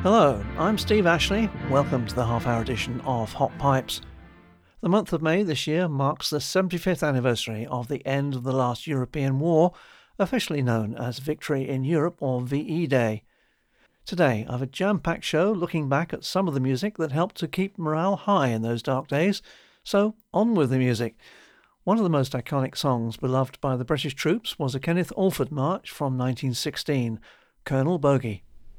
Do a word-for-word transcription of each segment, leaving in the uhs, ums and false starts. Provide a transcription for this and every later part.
Hello, I'm Steve Ashley. Welcome to the half-hour edition of Hot Pipes. The month of May this year marks the seventy-fifth anniversary of the end of the last European war, officially known as Victory in Europe or V E Day. Today, I have a jam-packed show looking back at some of the music that helped to keep morale high in those dark days. So, on with the music. One of the most iconic songs beloved by the British troops was a Kenneth Alford march from nineteen sixteen, Colonel Bogey.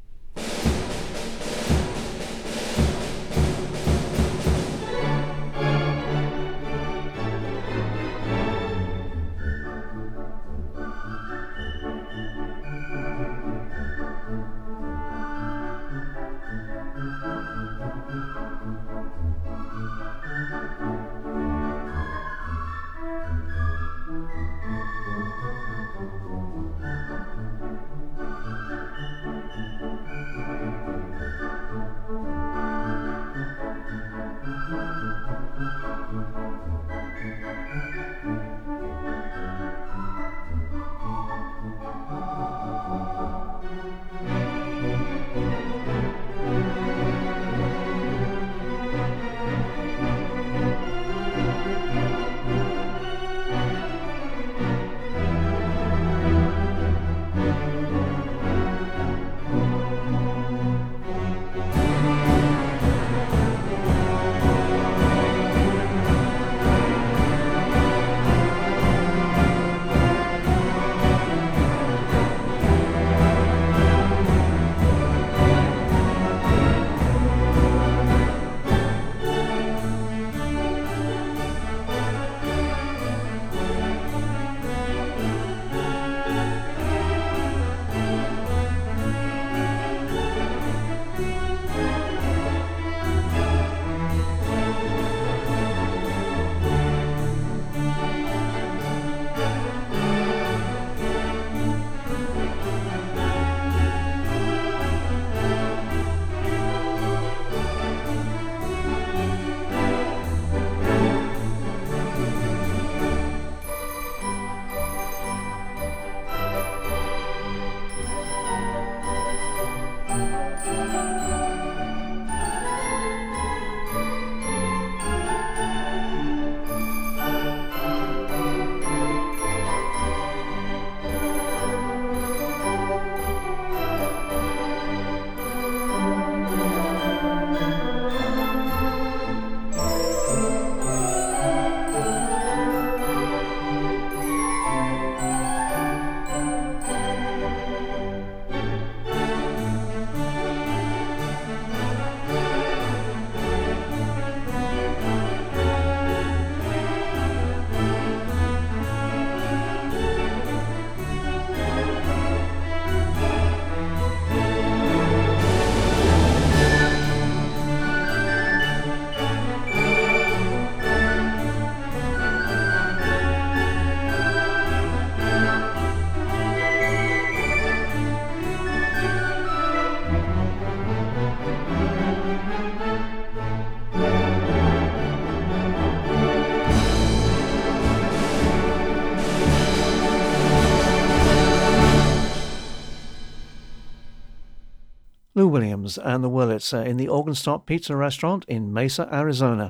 Lou Williams and the Wurlitzer in the Organstop Pizza Restaurant in Mesa, Arizona.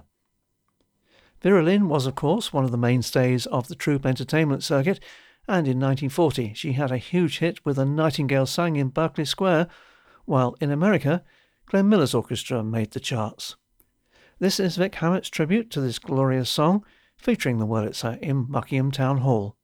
Vera Lynn was, of course, one of the mainstays of the troop entertainment circuit, and in nineteen forty she had a huge hit with A Nightingale Sang in Berkeley Square, while in America, Glenn Miller's orchestra made the charts. This is Vic Hammett's tribute to this glorious song, featuring the Wurlitzer in Buckingham Town Hall.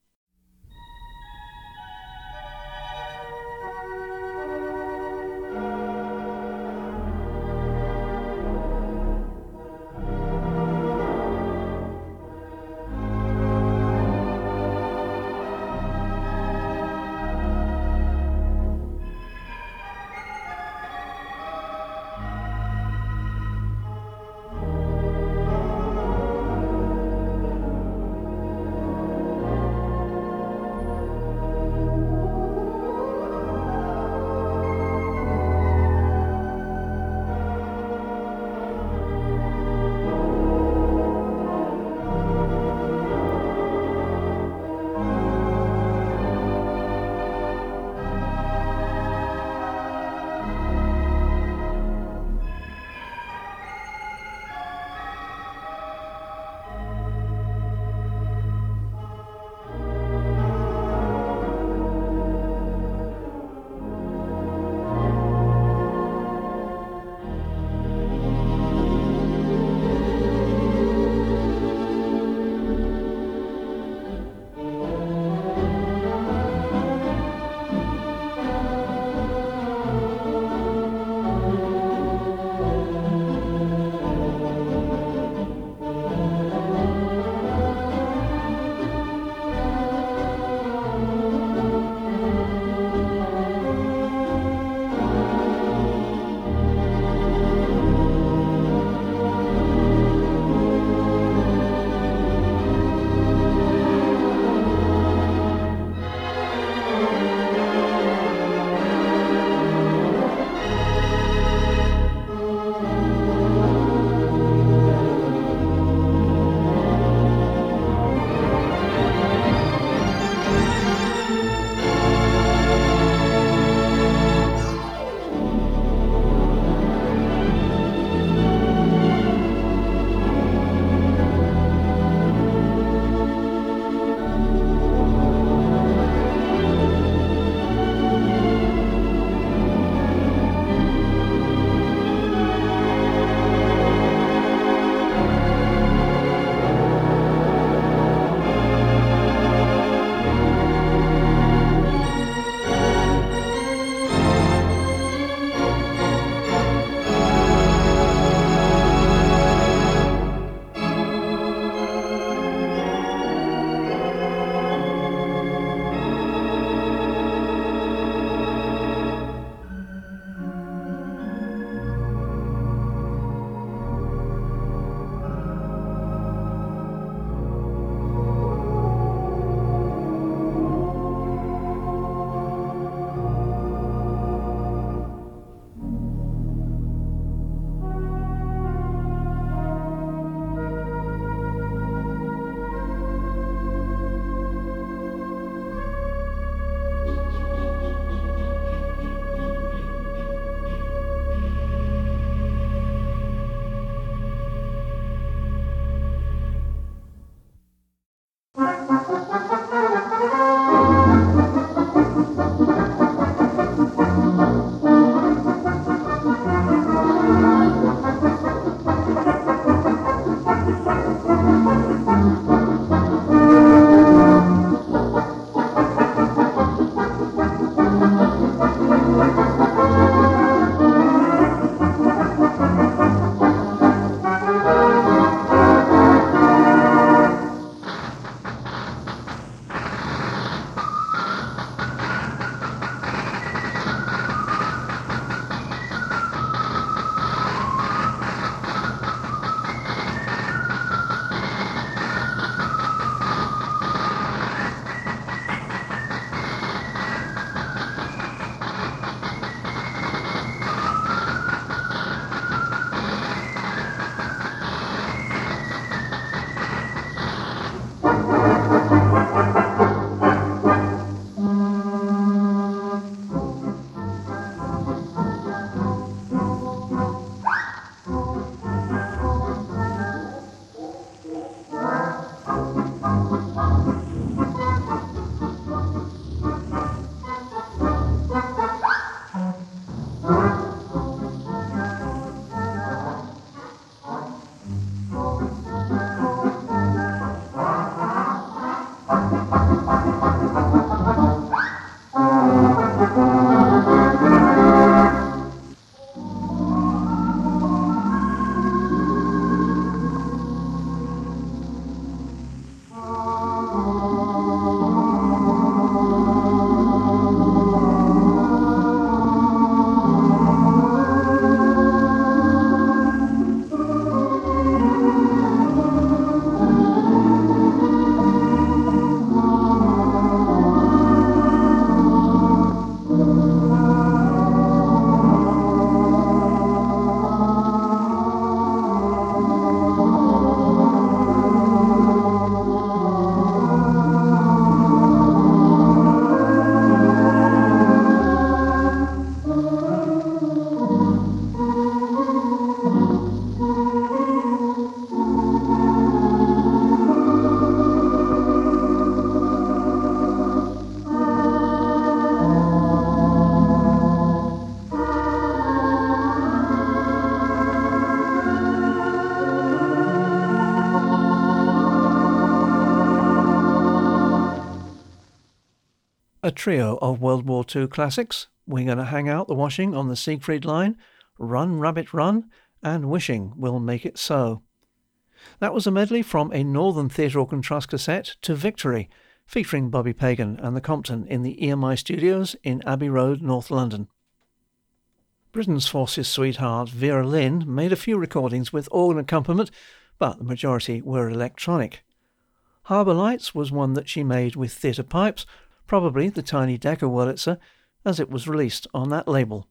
A trio of World War Two classics, We're Gonna Hang Out the Washing on the Siegfried Line, Run Rabbit Run, and Wishing Will Make It So. That was a medley from a Northern Theatre Orchestra cassette to Victory, featuring Bobby Pagan and the Compton in the E M I studios in Abbey Road, North London. Britain's Forces sweetheart Vera Lynn made a few recordings with organ accompaniment, but the majority were electronic. Harbour Lights was one that she made with theatre pipes, probably the tiny Decca Wurlitzer, as it was released on that label.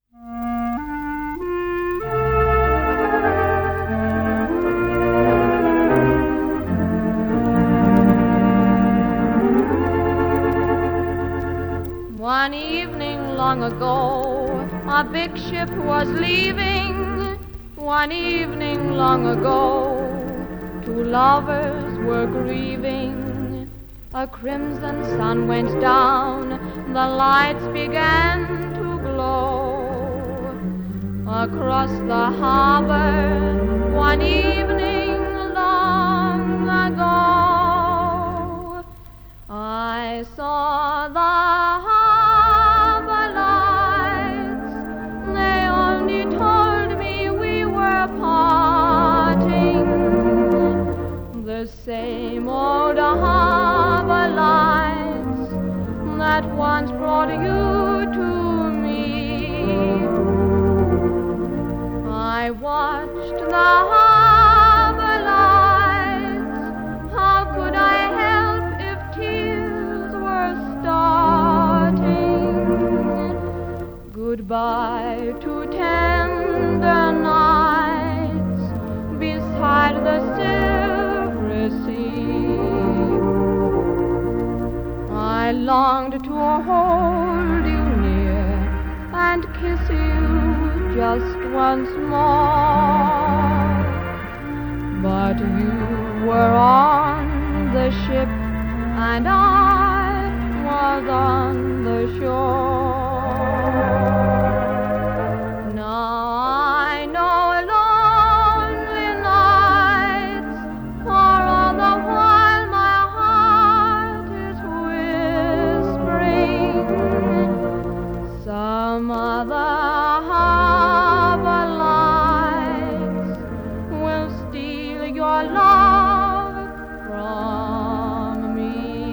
One evening long ago, a big ship was leaving. One evening long ago, two lovers were grieving. A crimson sun went down, the lights began to glow. Across the harbor, one evening long ago, I saw the harbor lights. They only told me we were parting. The same old harbor lights that once brought you to me. I watched the harbor lights. How could I help if tears were starting? Goodbye to tender nights beside the silvery sea. I longed to hold you near and kiss you just once more, but you were on the ship and I was on the shore. Now I know lonely nights, for all the while my heart is whispering some other harbor lights will steal your love from me.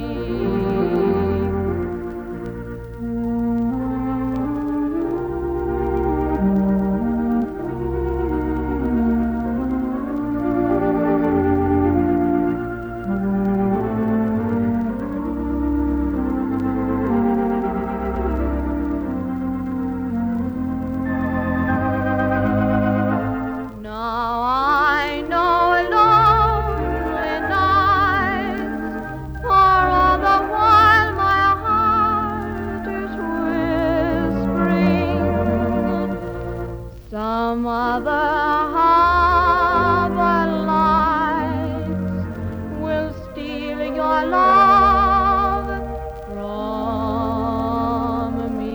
Now I know lonely nights, for all the while my heart is whispering some other harbor lights will steal your love from me.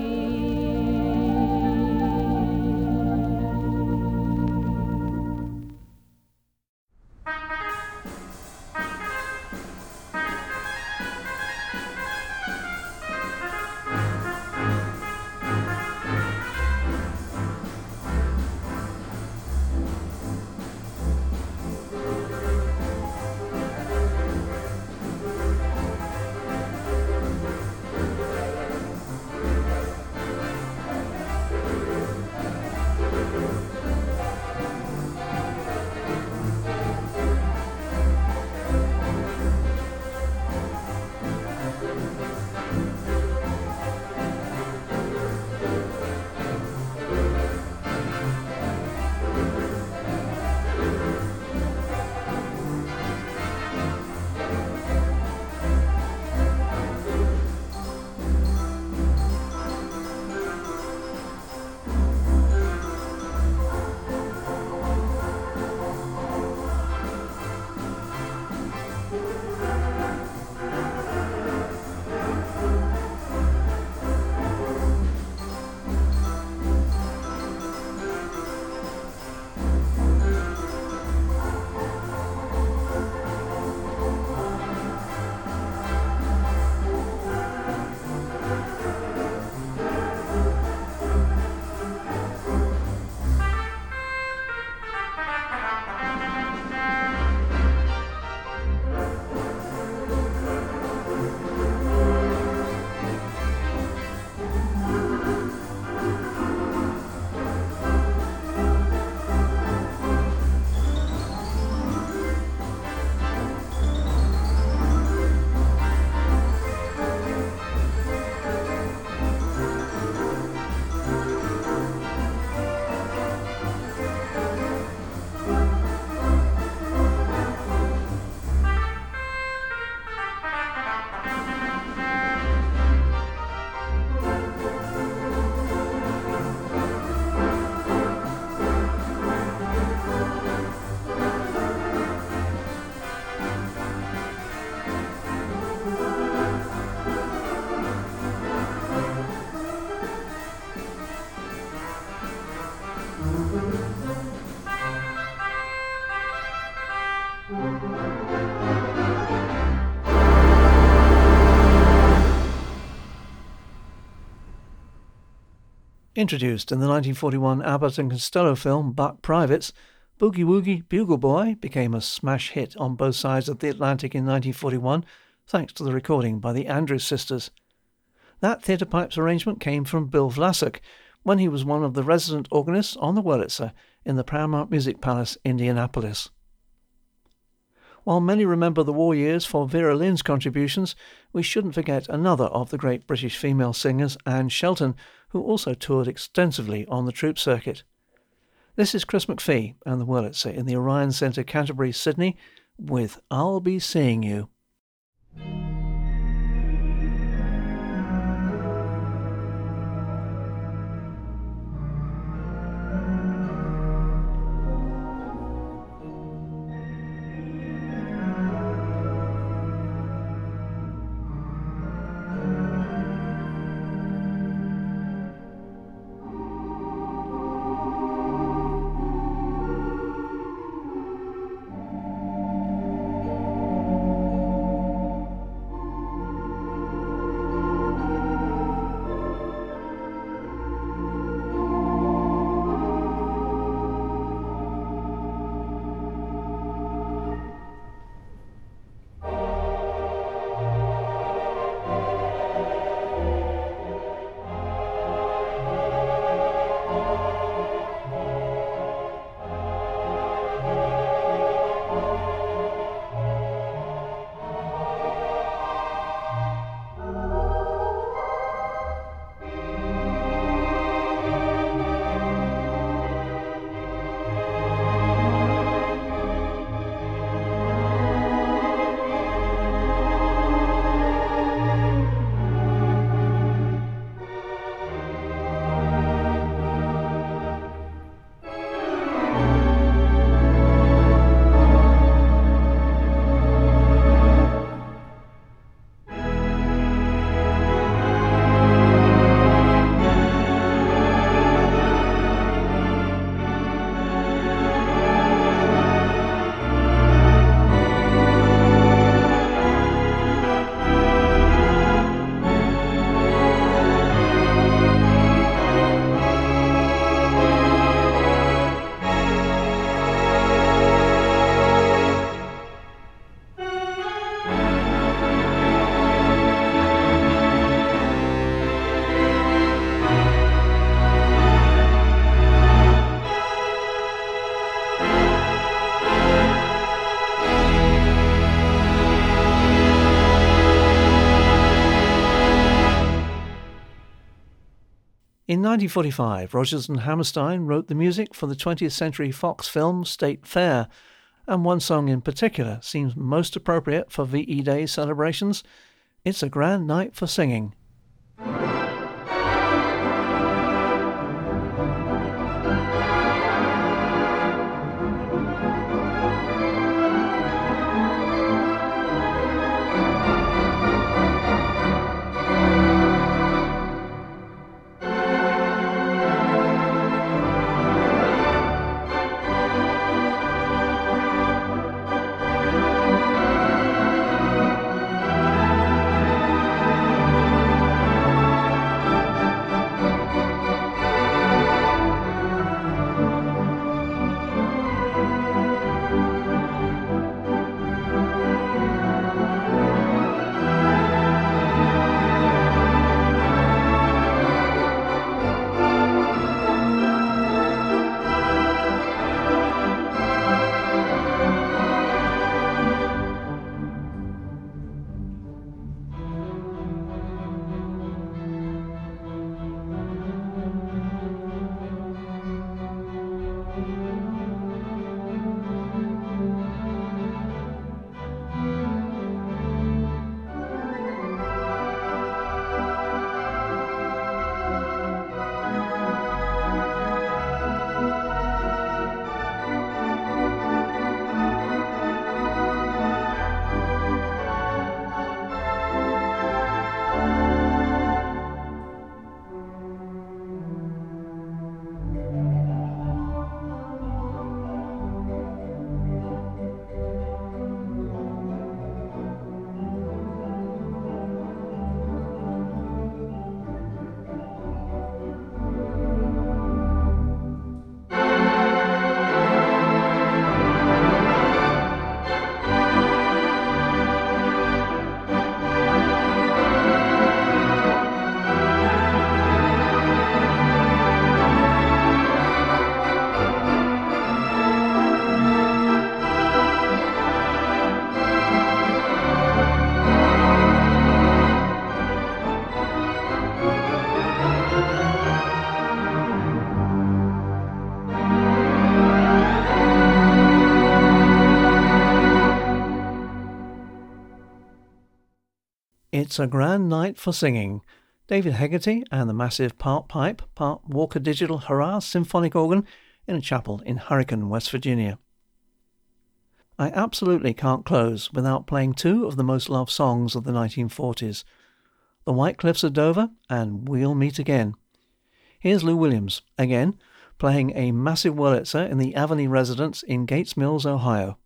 Introduced in the nineteen forty-one Abbott and Costello film Buck Privates, Boogie Woogie Bugle Boy became a smash hit on both sides of the Atlantic in nineteen forty-one, thanks to the recording by the Andrews Sisters. That theatre pipes arrangement came from Bill Vlasic, when he was one of the resident organists on the Wurlitzer in the Paramount Music Palace, Indianapolis. While many remember the war years for Vera Lynn's contributions, we shouldn't forget another of the great British female singers, Anne Shelton, who also toured extensively on the troupe circuit. This is Chris McPhee and the Wurlitzer in the Orion Centre, Canterbury, Sydney, with I'll Be Seeing You. In nineteen forty-five, Rodgers and Hammerstein wrote the music for the twentieth Century Fox film State Fair, and one song in particular seems most appropriate for V E Day celebrations. It's a Grand Night for Singing. It's a Grand Night for Singing. David Hegarty and the massive part pipe, part Walker Digital Hurrah symphonic organ in a chapel in Hurricane, West Virginia. I absolutely can't close without playing two of the most loved songs of the nineteen forties, The White Cliffs of Dover and We'll Meet Again. Here's Lou Williams, again, playing a massive Wurlitzer in the Avonlea residence in Gates Mills, Ohio.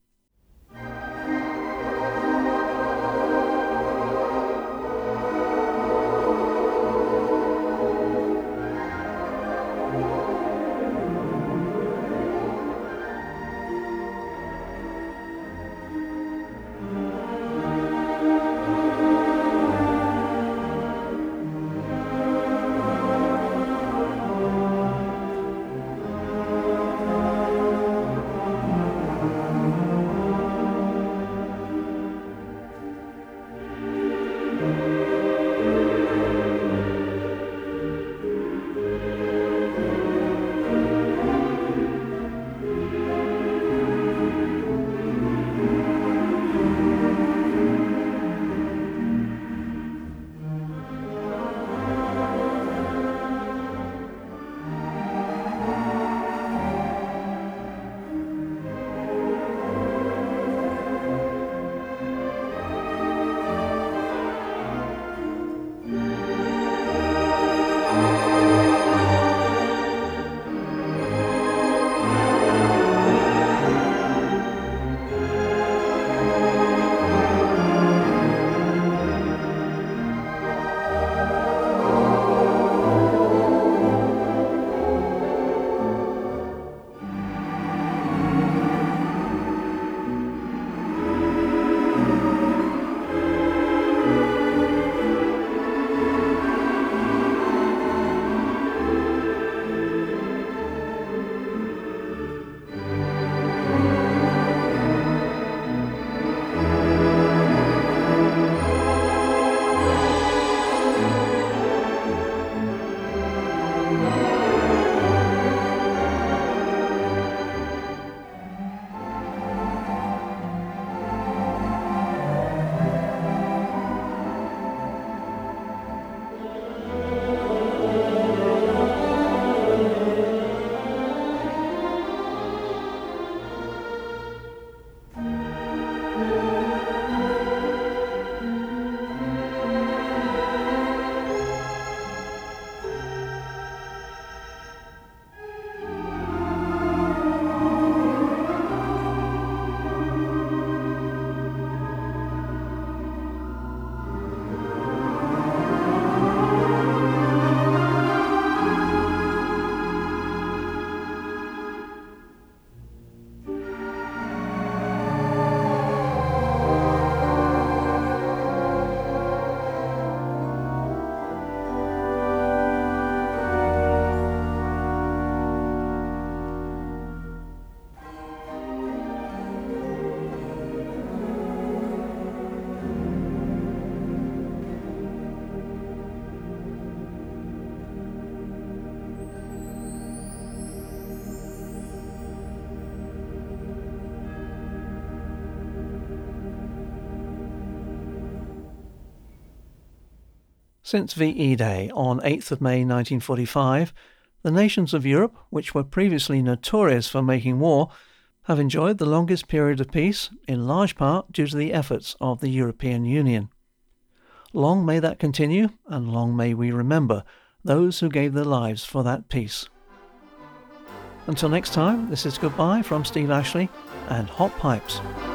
Since V E Day on eighth of May nineteen forty-five, the nations of Europe, which were previously notorious for making war, have enjoyed the longest period of peace, in large part due to the efforts of the European Union. Long may that continue, and long may we remember those who gave their lives for that peace. Until next time, this is goodbye from Steve Ashley and Hot Pipes.